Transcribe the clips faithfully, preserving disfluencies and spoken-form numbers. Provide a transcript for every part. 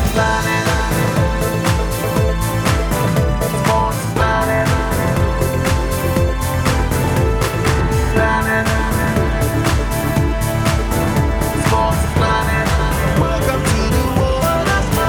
Planet. Sports Planet. Planet. Sports Planet. Welcome to the world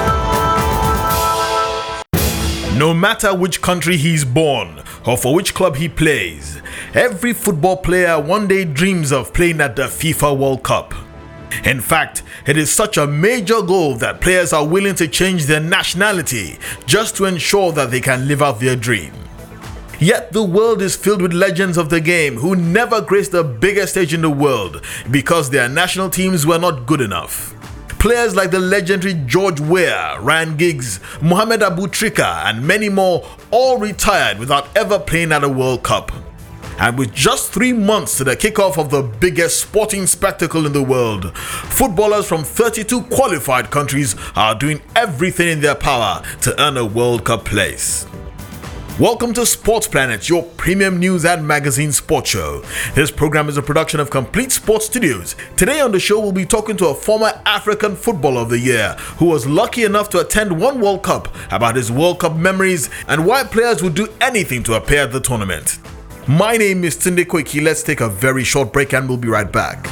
of sports. No matter which country he's born or for which club he plays, every football player one day dreams of playing at the FIFA World Cup. In fact, it is such a major goal that players are willing to change their nationality just to ensure that they can live out their dream. Yet the world is filled with legends of the game who never graced the biggest stage in the world because their national teams were not good enough. Players like the legendary George Weah, Ryan Giggs, Mohamed Abou Trika, and many more all retired without ever playing at a World Cup. And with just three months to the kickoff of the biggest sporting spectacle in the world, footballers from thirty-two qualified countries are doing everything in their power to earn a World Cup place. Welcome to Sports Planet, your premium news and magazine sports show. This program is a production of Complete Sports Studios. Today on the show, we'll be talking to a former African Footballer of the Year who was lucky enough to attend one World Cup, about his World Cup memories and why players would do anything to appear at the tournament. My name is Tunde Koiki. Let's take a very short break and we'll be right back.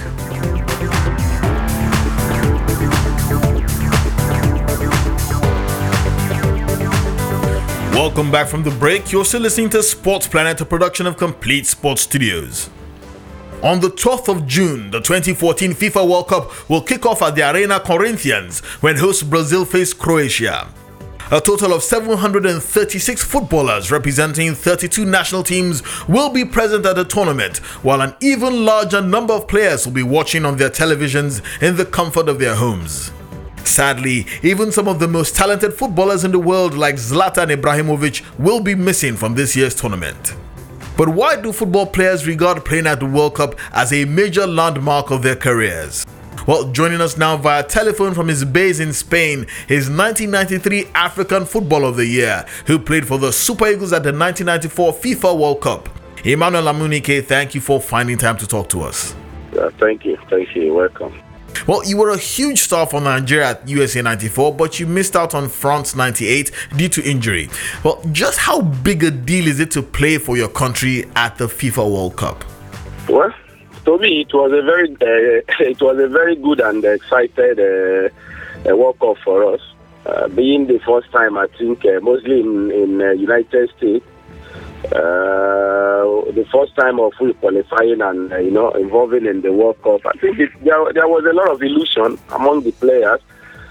Welcome back from the break. You're still listening to Sports Planet, a production of Complete Sports Studios. On the twelfth of June, the twenty fourteen FIFA World Cup will kick off at the Arena Corinthians when host Brazil face Croatia. A total of seven hundred thirty-six footballers representing thirty-two national teams will be present at the tournament, while an even larger number of players will be watching on their televisions in the comfort of their homes. Sadly, even some of the most talented footballers in the world like Zlatan Ibrahimovic will be missing from this year's tournament. But why do football players regard playing at the World Cup as a major landmark of their careers? Well, joining us now via telephone from his base in Spain is nineteen ninety-three African Footballer of the Year, who played for the Super Eagles at the nineteen ninety-four FIFA World Cup. Emmanuel Amunike, thank you for finding time to talk to us. Uh, thank you. Thank you. You're welcome. Well, you were a huge star for Nigeria at U S A ninety-four, but you missed out on France ninety-eight due to injury. Well, just how big a deal is it to play for your country at the FIFA World Cup? Well, to me, it was a very, uh, it was a very good and excited uh, uh, World Cup for us. Uh, being the first time, I think, uh, mostly in in uh, United States, uh, the first time of full qualifying and uh, you know involving in the World Cup. I think it, there there was a lot of illusion among the players.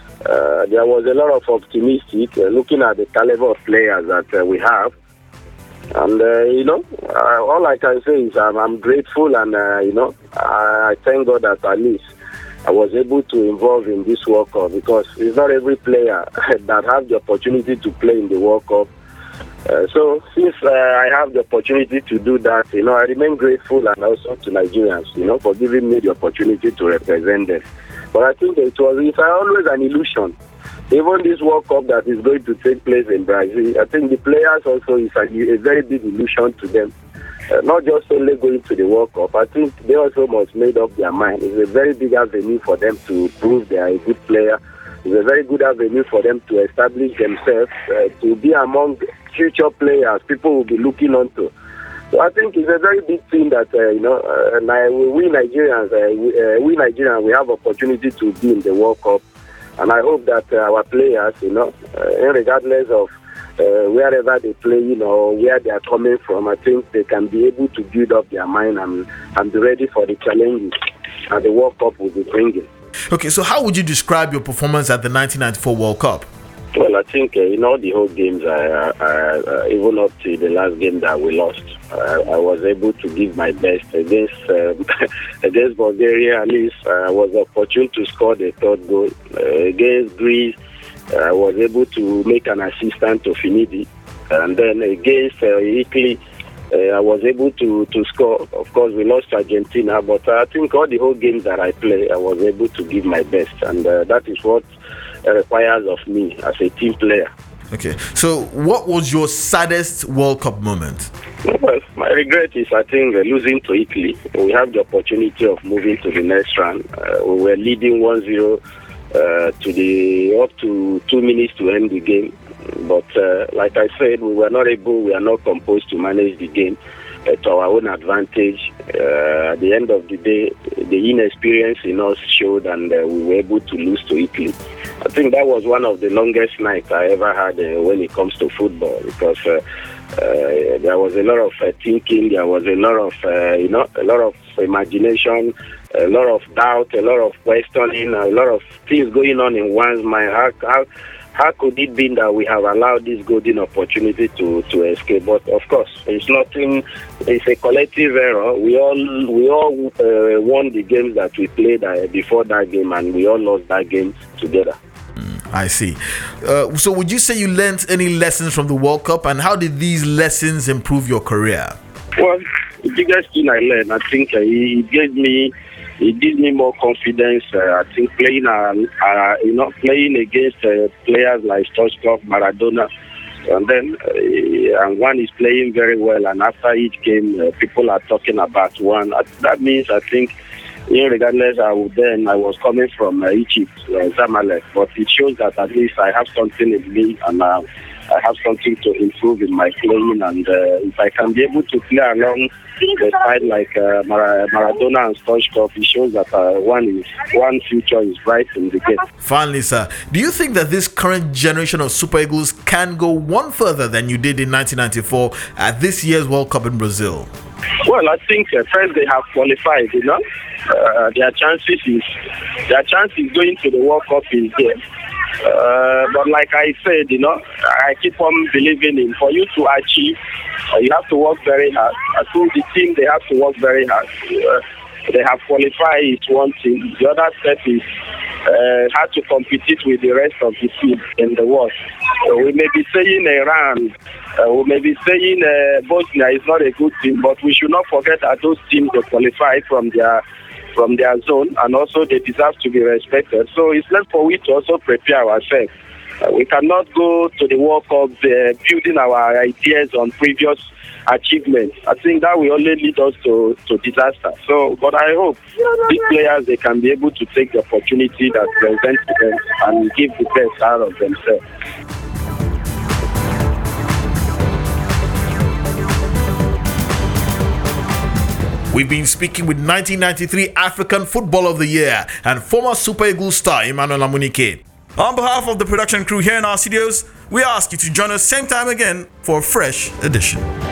Uh, there was a lot of optimistic uh, looking at the caliber of players that uh, we have. And, uh, you know, uh, all I can say is um, I'm grateful and, uh, you know, I, I thank God that at least I was able to involve in this World Cup because it's not every player that have the opportunity to play in the World Cup. Uh, so since uh, I have the opportunity to do that, you know, I remain grateful and also to Nigerians, you know, for giving me the opportunity to represent them. But I think it was it's always an illusion. Even this World Cup that is going to take place in Brazil, I think the players also is a, a very big illusion to them. Uh, not just only going to the World Cup, I think they also must make up their mind. It's a very big avenue for them to prove they are a good player. It's a very good avenue for them to establish themselves, uh, to be among future players people will be looking onto. So I think it's a very big thing that, uh, you know, uh, we Nigerians, uh, we, uh, we Nigerians, we have opportunity to be in the World Cup. And I hope that uh, our players, you know, uh, regardless of uh, wherever they play, you know, where they are coming from, I think they can be able to build up their mind and, and be ready for the challenges that the World Cup will be bringing. Okay, so how would you describe your performance at the nineteen ninety-four World Cup? Well, I think uh, in all the whole games, uh, uh, uh, even up to the last game that we lost, uh, I was able to give my best against uh, against Bulgaria. At least uh, I was opportune to score the third goal. Uh, against Greece, uh, I was able to make an assistant to Finidi, and then against uh, Italy, uh, I was able to, to score. Of course, we lost to Argentina, but I think all the whole games that I play, I was able to give my best, and uh, that is what requires of me as a team player. Okay, so what was your saddest World Cup moment? Well, my regret is, I think, uh, losing to Italy. We have the opportunity of moving to the next round. Uh, we were leading one zero uh, to the up to two minutes to end the game. But uh, like I said, we were not able, we are not composed to manage the game uh, to our own advantage. Uh, at the end of the day, the inexperience in us showed, and uh, we were able to lose to Italy. I think that was one of the longest nights I ever had uh, when it comes to football, because uh, uh, there was a lot of uh, thinking, there was a lot of, uh, you know, a lot of imagination, a lot of doubt, a lot of questioning, a lot of things going on in one's mind. How, how, how could it be that we have allowed this golden opportunity to, to escape? But of course, it's nothing. It's a collective error. We all we all uh, won the games that we played uh, before that game, and we all lost that game together. I see. Uh, so would you say you learned any lessons from the World Cup, and how did these lessons improve your career? Well, the biggest thing I learned, I think uh, it gave me, it gives me more confidence. Uh, I think playing, uh, uh, you know, playing against uh, players like Stoichkov, Maradona, and then uh, and one is playing very well, and after each game, uh, people are talking about one. Uh, that means I think, regardless, I would then I was coming from uh, Egypt, uh, Zamalek, but it shows that at least I have something in me, and uh, I have something to improve in my playing. And uh, if I can be able to play along the side like uh, Mar- Maradona and Stoichkov, it shows that uh, one is one future is bright in the game. Finally, sir, do you think that this current generation of Super Eagles can go one further than you did in nineteen ninety-four at this year's World Cup in Brazil? Well, I think uh, first they have qualified, you know. Uh, their chances is their chances going to the World Cup is there. Uh, but like I said, you know, I keep on believing in for you to achieve, uh, you have to work very hard. I think the team, they have to work very hard. Uh, they have qualified is one thing. The other step is uh, how to compete it with the rest of the team in the world. Uh, we may be saying Iran, uh, we may be saying uh, Bosnia is not a good team, but we should not forget that those teams they qualify from their from their zone, and also they deserve to be respected. So it's left for we to also prepare ourselves. Uh, we cannot go to the World Cup uh, building our ideas on previous achievements. I think that will only lead us to, to disaster. So, but I hope these players, they can be able to take the opportunity that presents to them and give the best out of themselves. We've been speaking with nineteen ninety-three African Football of the Year and former Super Eagles star Emmanuel Amunike. On behalf of the production crew here in our studios, we ask you to join us same time again for a fresh edition.